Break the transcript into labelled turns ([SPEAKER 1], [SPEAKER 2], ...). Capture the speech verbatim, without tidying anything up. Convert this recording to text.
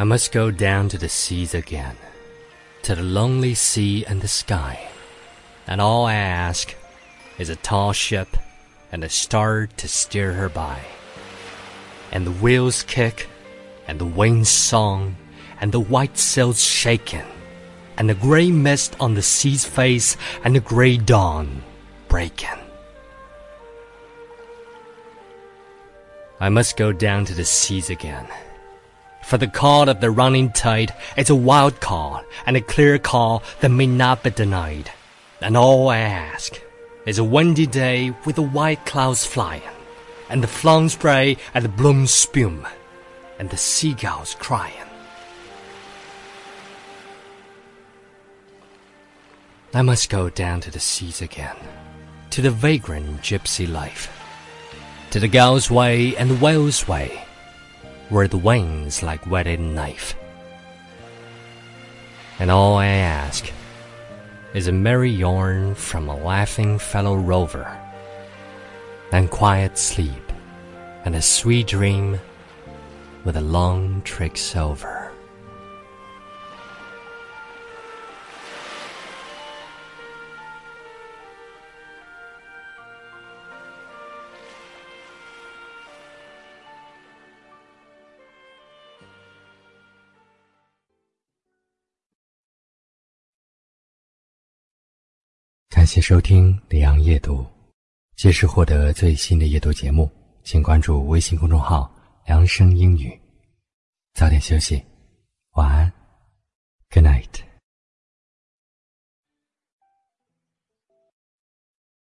[SPEAKER 1] I must go down to the seas again, to the lonely sea and the sky, and all I ask is a tall ship and a star to steer her by. And the wheels kick, and the winds song, and the white sails shaking, and the gray mist on the sea's face, and the gray dawn breaking. I must go down to the seas again, for the call of the running tide is a wild call and a clear call that may not be denied. And all I ask is a windy day with the white clouds flying, and the flung spray and the bloom spume, and the seagulls crying. I must go down to the seas again, to the vagrant gypsy life, to the gal's way and the whale's way, where the wings like whetted knife. And all I ask is a merry yarn from a laughing fellow rover, and quiet sleep, and a sweet dream with a long trick's over.
[SPEAKER 2] 感谢收听里昂夜读，届时获得最新的夜读节目，请关注微信公众号良声英语。早点休息，晚安 ，Good night。